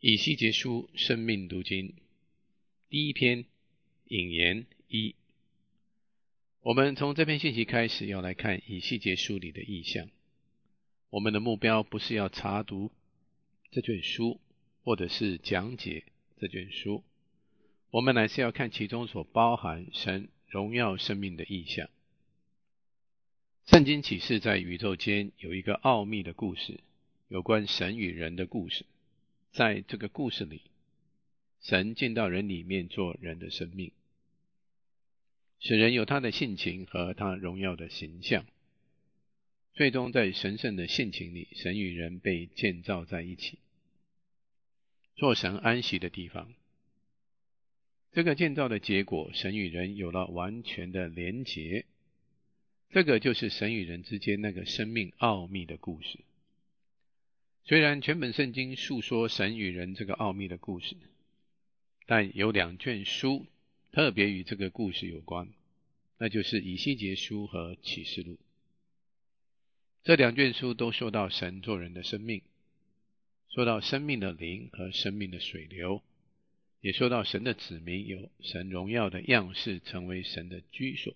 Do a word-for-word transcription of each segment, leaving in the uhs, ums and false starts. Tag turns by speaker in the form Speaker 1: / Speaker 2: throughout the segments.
Speaker 1: 以西结书生命读经第一篇引言一。我们从这篇信息开始要来看以西结书里的意象。我们的目标不是要查读这卷书或者是讲解这卷书，我们乃是要看其中所包含神荣耀生命的意象。圣经启示在宇宙间有一个奥秘的故事，有关神与人的故事。在这个故事里，神进到人里面做人的生命，使人有他的性情和他荣耀的形象。最终在神圣的性情里，神与人被建造在一起，做神安息的地方。这个建造的结果，神与人有了完全的连结。这个就是神与人之间那个生命奥秘的故事。虽然全本圣经述说神与人这个奥秘的故事，但有两卷书特别与这个故事有关，那就是以西结书和启示录。这两卷书都说到神做人的生命，说到生命的灵和生命的水流，也说到神的子民有神荣耀的样式，成为神的居所。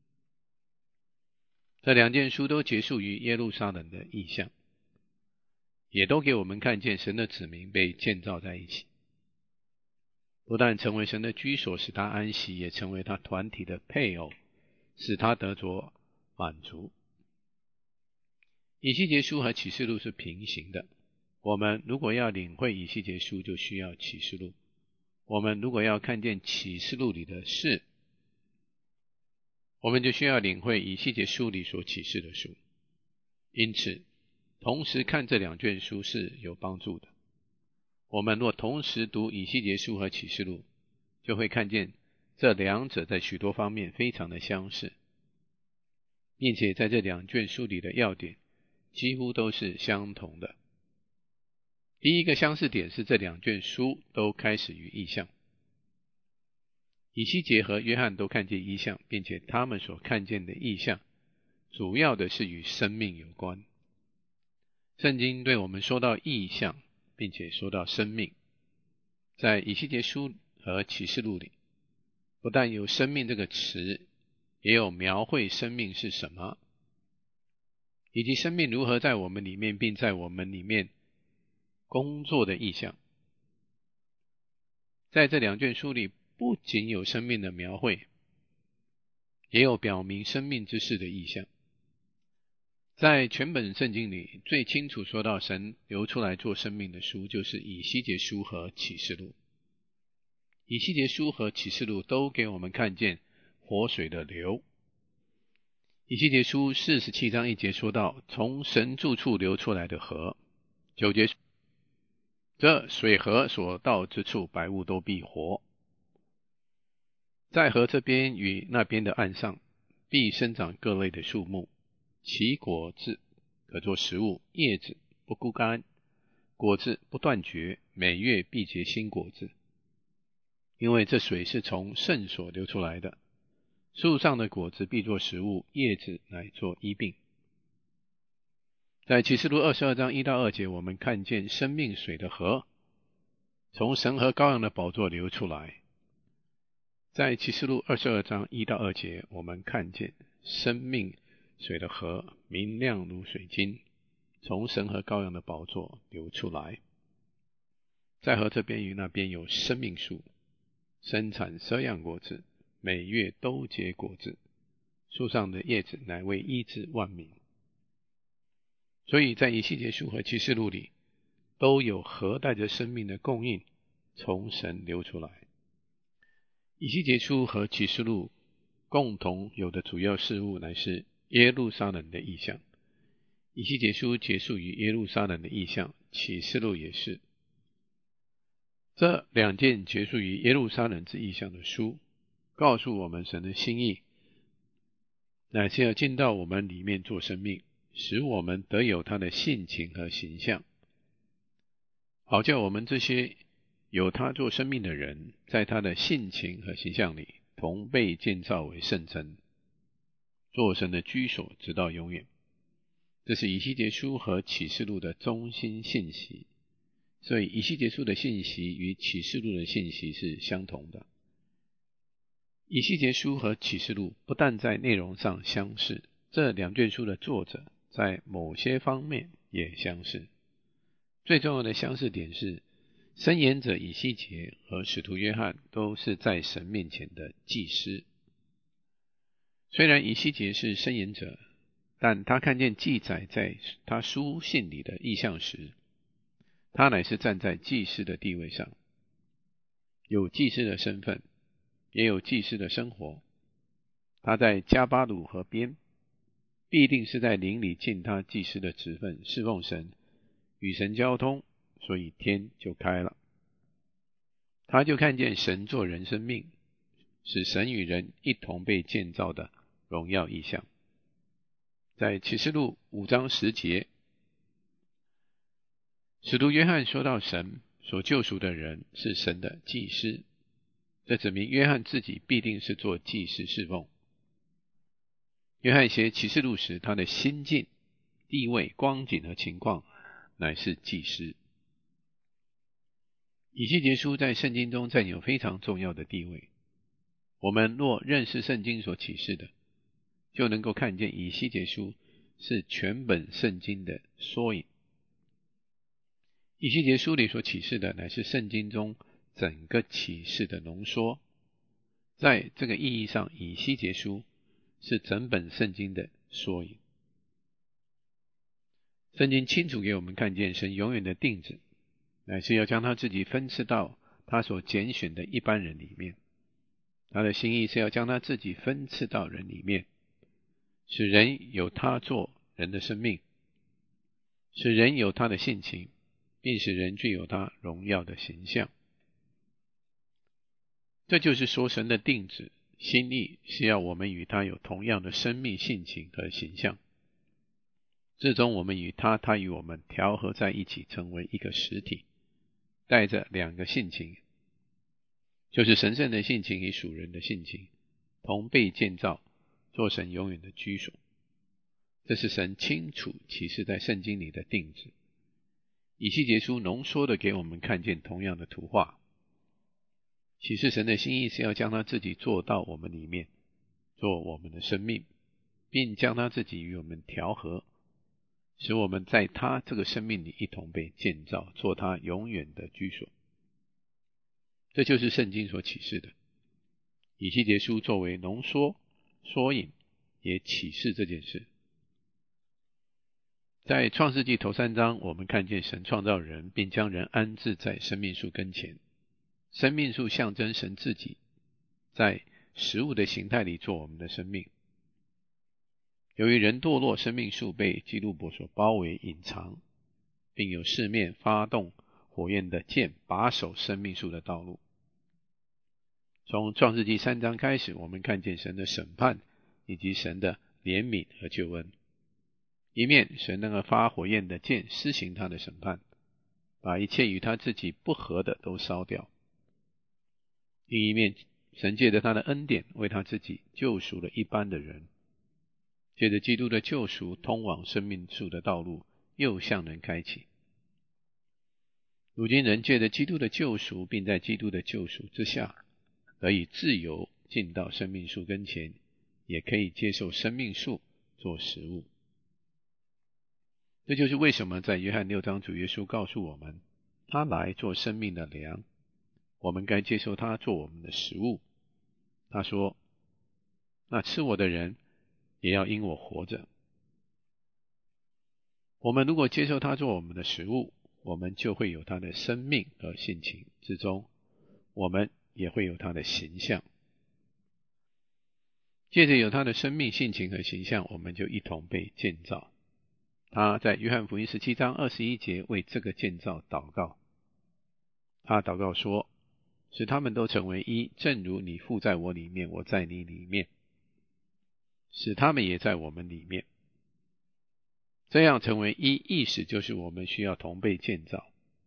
Speaker 1: 这两卷书都结束于耶路撒冷的意象，也都给我们看见神的子民被建造在一起，不但成为神的居所，使他安息，也成为他团体的配偶，使他得着满足。以西结书和启示录是平行的，我们如果要领会以西结书，就需要启示录；我们如果要看见启示录里的事，我们就需要领会以西结书里所启示的书。因此同时看这两卷书是有帮助的。我们若同时读以西结书和启示录，就会看见这两者在许多方面非常的相似，并且在这两卷书里的要点几乎都是相同的。第一个相似点是这两卷书都开始于异象。以西结和约翰都看见异象，并且他们所看见的异象主要的是与生命有关。圣经对我们说到异象，并且说到生命。在以西结书和启示录里，不但有生命这个词，也有描绘生命是什么，以及生命如何在我们里面并在我们里面工作的意象。在这两卷书里，不仅有生命的描绘，也有表明生命之事的意象。在全本圣经里，最清楚说到神流出来做生命的书，就是以西结书和启示录。以西结书和启示录都给我们看见活水的流。以西结书四十七章一节说到，从神住处流出来的河。九节，这水河所到之处，百物都必活。在河这边与那边的岸上，必生长各类的树木，其果子可作食物，叶子不枯干，果子不断绝，每月必结新果子。因为这水是从圣所流出来的，树上的果子必作食物，叶子乃作医病。在启示录二十二章一到二节，我们看见生命水的河从神和羔羊的宝座流出来。在启示录二十二章一到二节，我们看见生命水的河明亮如水晶，从神和羔羊的宝座流出来。在河这边与那边有生命树，生产十二样果子，每月都结果子，树上的叶子乃为医治万民。所以在以西结书和启示录里，都有河带着生命的供应从神流出来。以西结书和启示录共同有的主要事物乃是耶路撒冷的意象。以西结书结束于耶路撒冷的意象，启示录也是。这两件结束于耶路撒冷之意象的书，告诉我们神的心意，乃是要进到我们里面做生命，使我们得有他的性情和形象，好叫我们这些有他做生命的人，在他的性情和形象里同被建造为圣城，做神的居所，直到永远。这是以西结书和启示录的中心信息， 所以以西结书的信息与启示录的信息是相同的。以西结书和启示录不但在内容上相似，这两卷书的作者在某些方面也相似。最重要的相似点是，申言者以西结和使徒约翰都是在神面前的祭司。虽然以西结是申言者，但他看见记载在他书信里的意象时，他乃是站在祭司的地位上，有祭司的身份，也有祭司的生活。他在加巴鲁河边，必定是在灵里尽他祭司的职分，侍奉神，与神交通，所以天就开了。他就看见神做人生命，使神与人一同被建造的荣耀意象。在启示录五章十节，使徒约翰说到神所救赎的人是神的祭司，这指明约翰自己必定是做祭司侍奉。约翰写启示录时，他的心境、地位、光景和情况乃是祭司。以西结书在圣经中占有非常重要的地位。我们若认识圣经所启示的，就能够看见以西结书是全本圣经的缩影。以西结书里所启示的乃是圣经中整个启示的浓缩。在这个意义上，以西结书是整本圣经的缩影。圣经清楚给我们看见神永远的定旨，乃是要将他自己分赐到他所拣选的一般人里面。他的心意是要将他自己分赐到人里面，使人有他做人的生命，使人有他的性情，并使人具有他荣耀的形象。这就是说，神的定旨心意是要我们与他有同样的生命性情和形象，最终我们与他，他与我们调和在一起，成为一个实体，带着两个性情，就是神圣的性情与属人的性情，同被建造，做神永远的居所。这是神清楚启示在圣经里的定旨。以西结书浓缩的给我们看见同样的图画，启示神的心意是要将他自己做到我们里面，做我们的生命，并将他自己与我们调和，使我们在他这个生命里一同被建造，做他永远的居所。这就是圣经所启示的。以西结书作为浓缩、缩影，也启示这件事。在创世纪头三章，我们看见神创造人，并将人安置在生命树跟前。生命树象征神自己在食物的形态里做我们的生命。由于人堕落，生命树被基路伯所包围隐藏，并有四面发动火焰的剑把守生命树的道路。从创世纪三章开始，我们看见神的审判以及神的怜悯和救恩。一面神那个发火焰的剑施行他的审判，把一切与他自己不合的都烧掉。另一面神借着他的恩典为他自己救赎了一般的人，借着基督的救赎，通往生命树的道路又向人开启。如今人借着基督的救赎，并在基督的救赎之下，得以自由进到生命树跟前，也可以接受生命树做食物。这就是为什么在约翰六章主耶稣告诉我们，他来做生命的粮，我们该接受他做我们的食物。他说，那吃我的人也要因我活着。我们如果接受他做我们的食物，我们就会有他的生命和性情之中，我们也会有他的形象。借着有他的生命、性情和形象，我们就一同被建造。他在约翰福音十七章二十一节为这个建造祷告。他祷告说，使他们都成为一，正如你父在我里面，我在你里面，使他们也在我们里面。这样成为一，意思就是我们需要同被建造。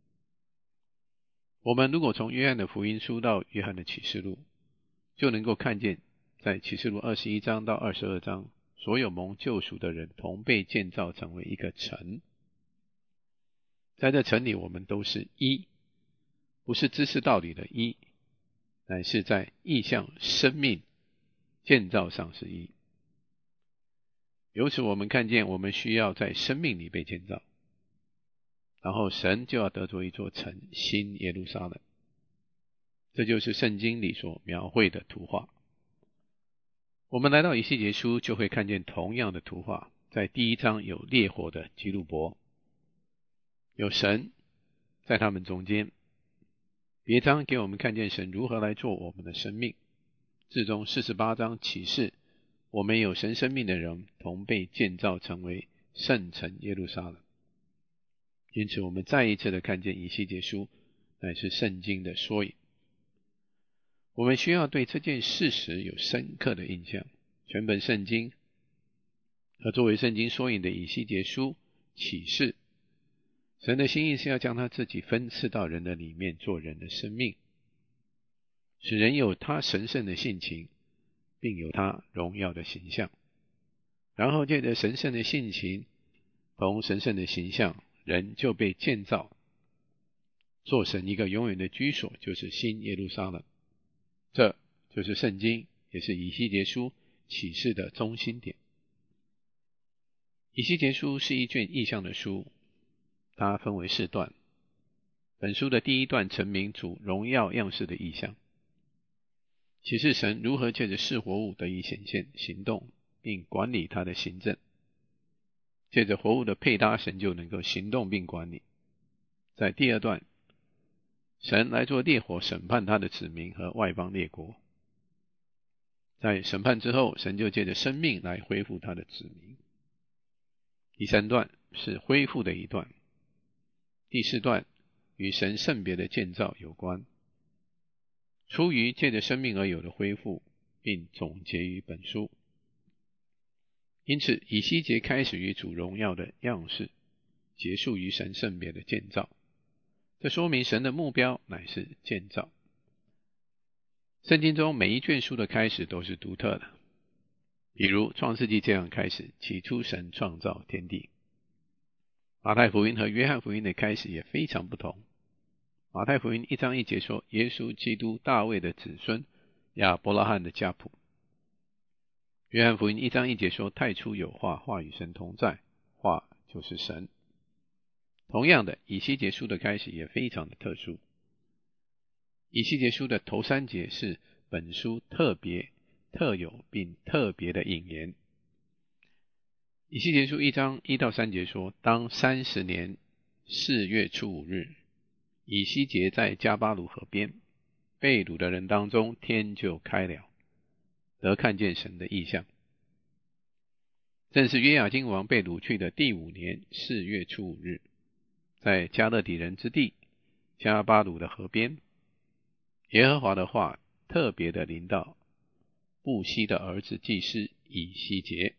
Speaker 1: 我们如果从约翰的福音书到约翰的启示录，就能够看见在启示录二十一章到二十二章，所有蒙救赎的人同被建造成为一个城。 在这城里我们都是一，不是知识道理的一，乃是在意象生命建造上是一。由此我们看见我们需要在生命里被建造，然后神就要得着一座城，新耶路撒冷。这就是圣经里所描绘的图画。我们来到以西结书就会看见同样的图画。在第一章有烈火的基路伯，有神在他们中间。别章给我们看见神如何来做我们的生命。至终四十八章启示我们有神生命的人同被建造成为圣城耶路撒冷。因此我们再一次的看见以西结书乃是圣经的缩影。我们需要对这件事实有深刻的印象。全本圣经和作为圣经缩影的以西结书启示，神的心意是要将他自己分赐到人的里面，做人的生命，使人有他神圣的性情，并有他荣耀的形象。然后借着神圣的性情同神圣的形象，人就被建造做神一个永远的居所，就是新耶路撒冷。这就是圣经，也是以西结书启示的中心点。以西结书是一卷异象的书，它分为四段。本书的第一段陈明主荣耀样式的异象，启示神如何借着四活物得以显现、行动，并管理他的行政。借着活物的配搭，神就能够行动并管理。在第二段，神来做烈火审判他的子民和外邦列国。在审判之后，神就借着生命来恢复他的子民。第三段是恢复的一段。第四段与神圣别的建造有关，出于借着生命而有的恢复，并总结于本书。因此以西结开始于主荣耀的样式，结束于神圣别的建造。这说明神的目标乃是建造。圣经中每一卷书的开始都是独特的，比如创世纪这样开始，起初神创造天地。马太福音和约翰福音的开始也非常不同。马太福音一章一节说，耶稣基督大卫的子孙，亚伯拉罕的家谱。约翰福音一章一节说，太初有话，话与神同在，话就是神。同样的，以西结书的开始也非常的特殊。以西结书的头三节是本书特别、特有并特别的引言。以西结书一章一到三节说，当三十年四月初五日，以西结在加巴鲁河边，被掳的人当中，天就开了，得看见神的异象。正是约雅斤王被掳去的第五年四月初五日，在加勒底人之地加巴鲁的河边，耶和华的话特别的临到布西的儿子祭司以西结。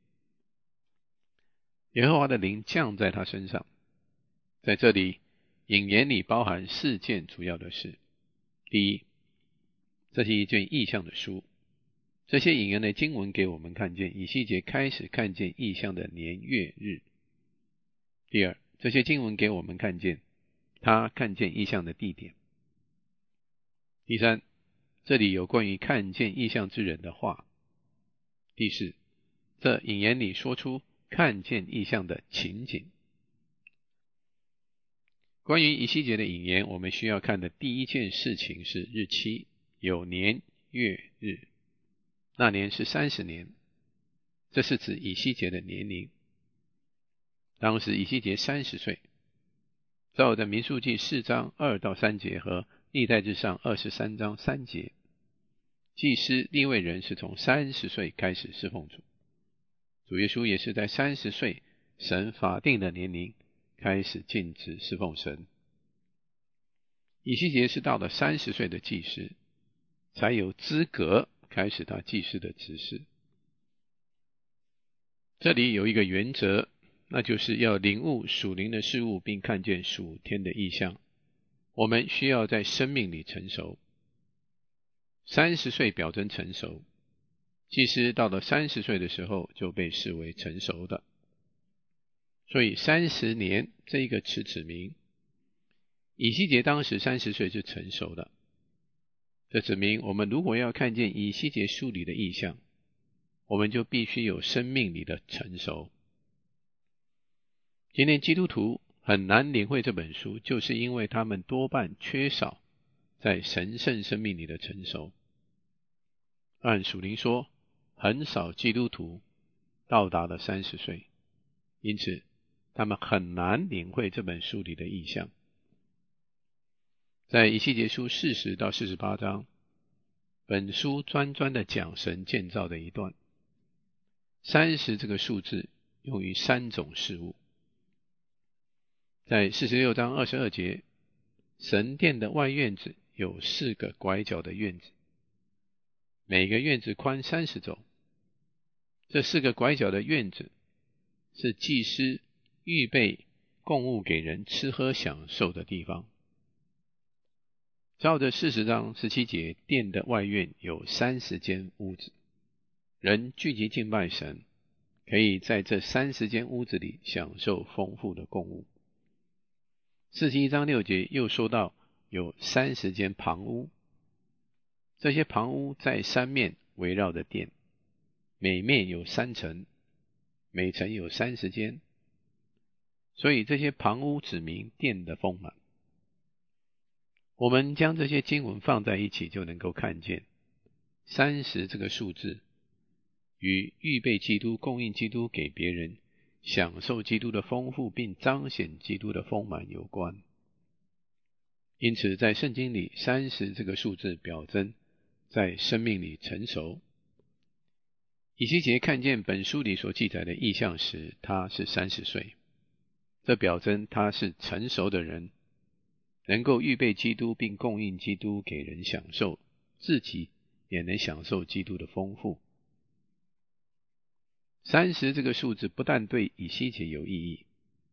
Speaker 1: 耶和华的灵降在他身上。在这里引言里包含四件主要的事。第一，这是一卷异象的书，这些引言的经文给我们看见以西结开始看见异象的年月日。第二，这些经文给我们看见他看见异象的地点。第三，这里有关于看见异象之人的话。第四，这引言里说出看见异象的情景。关于以西结的引言，我们需要看的第一件事情是日期，有年月日。那年是三十年，这是指以西结的年龄。当时以西结三十岁。照着民数记四章二到三节和历代志上二十三章三节，祭司利未人是从三十岁开始侍奉主。主耶稣也是在三十岁神法定的年龄开始尽职侍奉神。以西结是到了三十岁的祭司，才有资格开始他祭司的职事。这里有一个原则，那就是要领悟属灵的事物，并看见属天的异象。我们需要在生命里成熟。三十岁表征成熟，祭司到了三十岁的时候就被视为成熟的。 所以三十年这一个词指明以西结当时三十岁是成熟的。这指明我们如果要看见以西结书里的意象，我们就必须有生命里的成熟。今天基督徒很难领会这本书，就是因为他们多半缺少在神圣生命里的成熟。按属灵说，很少基督徒到达了三十岁，因此他们很难领会这本书里的意象。在以西结书四十到四十八章，本书专专的讲神建造的一段。三十这个数字用于三种事物。在四十六章二十二节，神殿的外院子有四个拐角的院子，每个院子宽三十肘。这四个拐角的院子是祭司预备供物给人吃喝享受的地方。照着四十章十七节，殿的外院有三十间屋子，人聚集敬拜神，可以在这三十间屋子里享受丰富的供物。四十一章六节又说到有三十间旁屋，这些旁屋在三面围绕着殿，每面有三层，每层有三十间，所以这些旁屋指明殿的丰满。我们将这些经文放在一起，就能够看见三十这个数字与预备基督、供应基督给别人、享受基督的丰富并彰显基督的丰满有关。因此在圣经里，三十这个数字表征在生命里成熟。以西结看见本书里所记载的意象时，他是三十岁，这表征他是成熟的人，能够预备基督并供应基督给人享受，自己也能享受基督的丰富。三十这个数字不但对以西结有意义，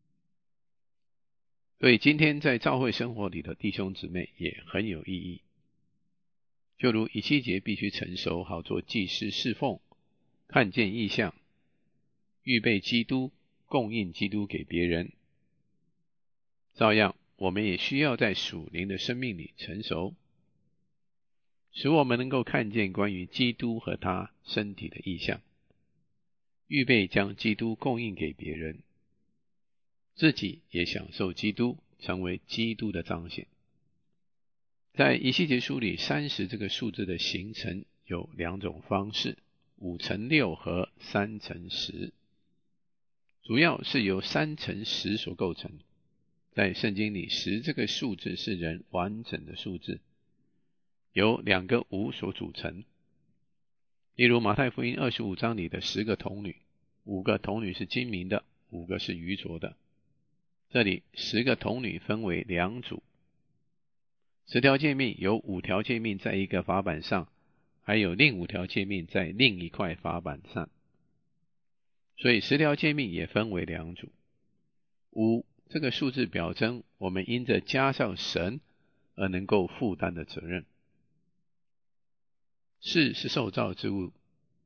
Speaker 1: 对今天在教会生活里的弟兄姊妹也很有意义。就如以西结必须成熟，好做祭司侍奉，看见异象，预备基督，供应基督给别人，照样我们也需要在属灵的生命里成熟，使我们能够看见关于基督和他身体的意象，预备将基督供应给别人，自己也享受基督，成为基督的彰显。在以西结书里，三十这个数字的形成有两种方式，五乘六和三乘十，主要是由三乘十所构成。在圣经里，十这个数字是人完整的数字，由两个五所组成。例如马太福音二十五章里的十个童女，五个童女是精明的，五个是愚拙的。这里十个童女分为两组，十条诫命有五条诫命在一个法板上，还有另五条诫命在另一块法板上，所以十条诫命也分为两组。五这个数字表征我们因着加上神而能够负担的责任。四是受造之物，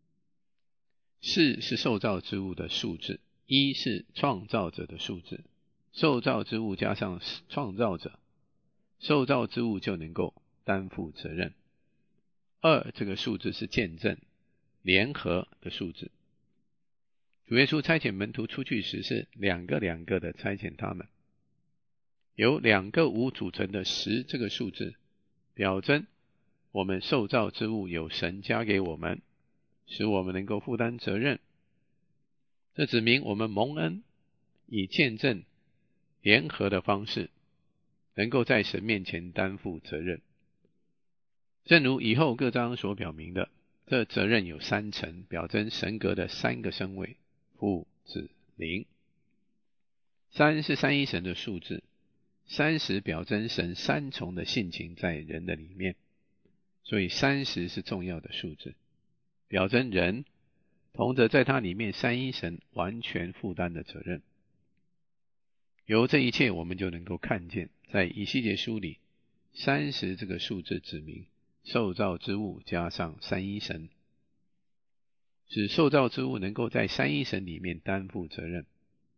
Speaker 1: 四是受造之物的数字，一是创造者的数字。受造之物加上创造者，受造之物就能够担负责任。二这个数字是见证、联合的数字。主耶稣差遣门徒出去时是两个两个的差遣他们。由两个五组成的十这个数字，表征我们受造之物有神加给我们，使我们能够负担责任。这指明我们蒙恩，以见证、联合的方式，能够在神面前担负责任。正如以后各章所表明的，这责任有三层，表征神格的三个身位，父、子、灵。三是三一神的数字，三十表征神三重的性情在人的里面，所以三十是重要的数字，表征人同着在他里面三一神完全负担的责任。由这一切我们就能够看见，在以西结书里，三十这个数字指明受造之物加上三一神，使受造之物能够在三一神里面担负责任。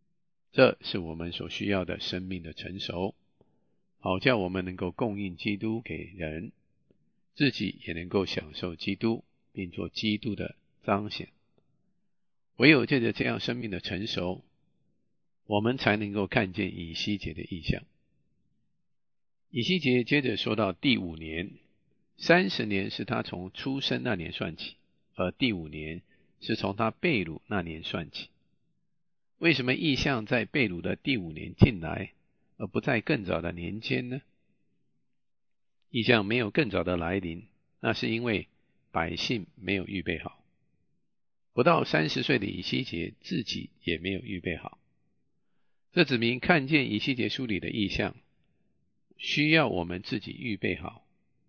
Speaker 1: 这是我们所需要的生命的成熟，好叫我们能够供应基督给人，自己也能够享受基督，并做基督的彰显。唯有借着这样生命的成熟，我们才能够看见以西结的异象。以西结接着说到第五年，三十年是他从出生那年算起，而第五年是从他被掳那年算起。为什么异象在被掳的第五年进来，而不在更早的年间呢？异象没有更早的来临，那是因为百姓没有预备好。不到三十岁的以西结自己也没有预备好。这指明看见以西结书里的异象，需要我们自己预备好。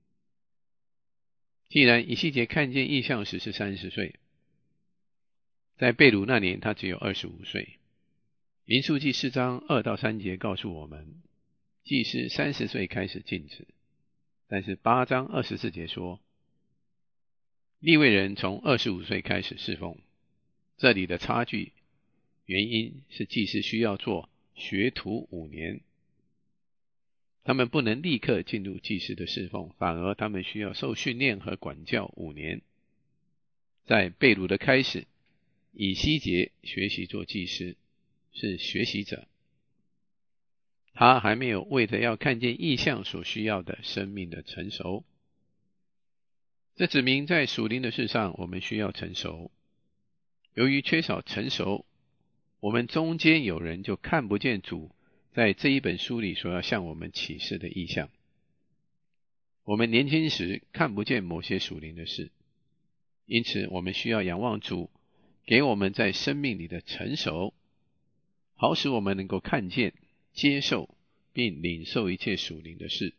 Speaker 1: 既然以西结看见异象时是三十岁，在被掳那年他只有二十五岁。民数记四章二到三节告诉我们，祭司三十岁开始尽职，但是八章二十四节说，利未人从二十五岁开始侍奉。这里的差距原因是祭司需要做学徒五年，他们不能立刻进入祭司的侍奉，反而他们需要受训练和管教五年。在被掳的开始，以西结学习做祭司，是学习者，他还没有为着要看见异象所需要的生命的成熟。这指明在属灵的事上我们需要成熟。由于缺少成熟，我们中间有人就看不见主在这一本书里所要向我们启示的异象。我们年轻时看不见某些属灵的事，因此我们需要仰望主给我们在生命里的成熟，好使我们能够看见、接受并领受一切属灵的事。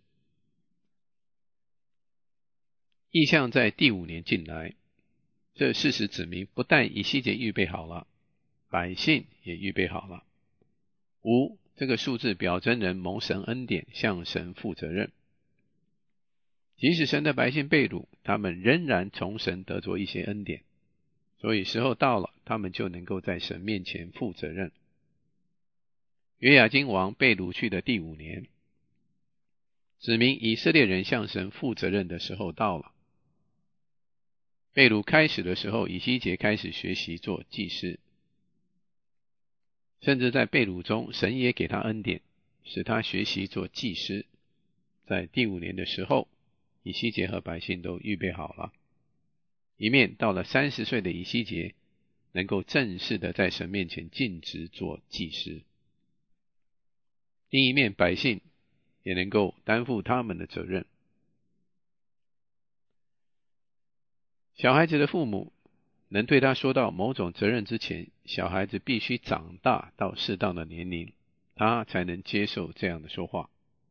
Speaker 1: 异象在第五年进来，这事实指明不但以西结预备好了，百姓也预备好了。五这个数字表征人蒙神恩典，向神负责任。即使神的百姓被掳，他们仍然从神得着一些恩典，所以时候到了，他们就能够在神面前负责任。约雅斤王被掳去的第五年，指明以色列人向神负责任的时候到了。被掳开始的时候，以西结开始学习做祭司，甚至在被掳中，神也给他恩典，使他学习做祭司。在第五年的时候，以西结和百姓都预备好了，一面到了三十岁的以西结能够正式的在神面前尽职做祭司，另一面百姓也能够担负他们的责任。小孩子的父母能对他说到某种责任之前，小孩子必须长大到适当的年龄，他才能接受这样的说话。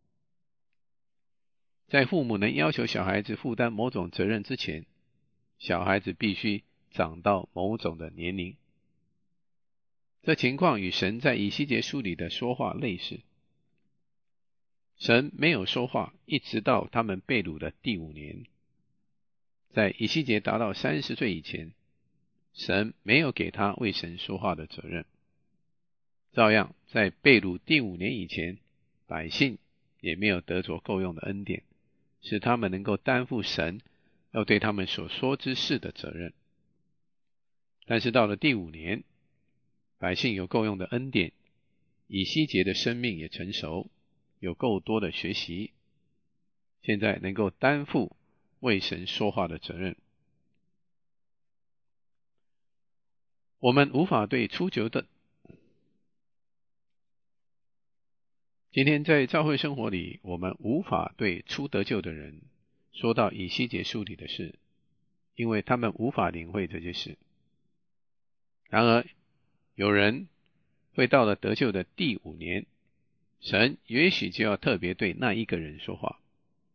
Speaker 1: 在父母能要求小孩子负担某种责任之前，小孩子必须长到某种的年龄。这情况与神在以西结书里的说话类似。神没有说话，一直到他们被掳的第五年。在以西结达到三十岁以前，神没有给他为神说话的责任。照样，在被掳第五年以前，百姓也没有得着够用的恩典，使他们能够担负神要对他们所说之事的责任。但是到了第五年，百姓有够用的恩典，以西结的生命也成熟，有够多的学习，现在能够担负为神说话的责任。我们无法对初九的今天在教会生活里，我们无法对初得救的人说到以西结书里的事，因为他们无法领会这些事。然而有人会到了得救的第五年，神也许就要特别对那一个人说话。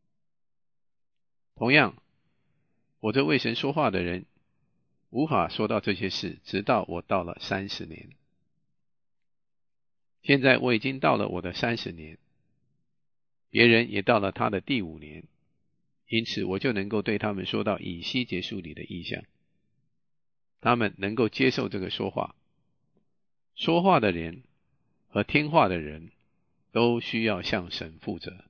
Speaker 1: 同样，我这为神说话的人无法说到这些事，直到我到了三十年。现在我已经到了我的三十年，别人也到了他的第五年，因此我就能够对他们说到以西结书里的意象。他们能够接受这个说话。说话的人而听话的人都需要向神负责。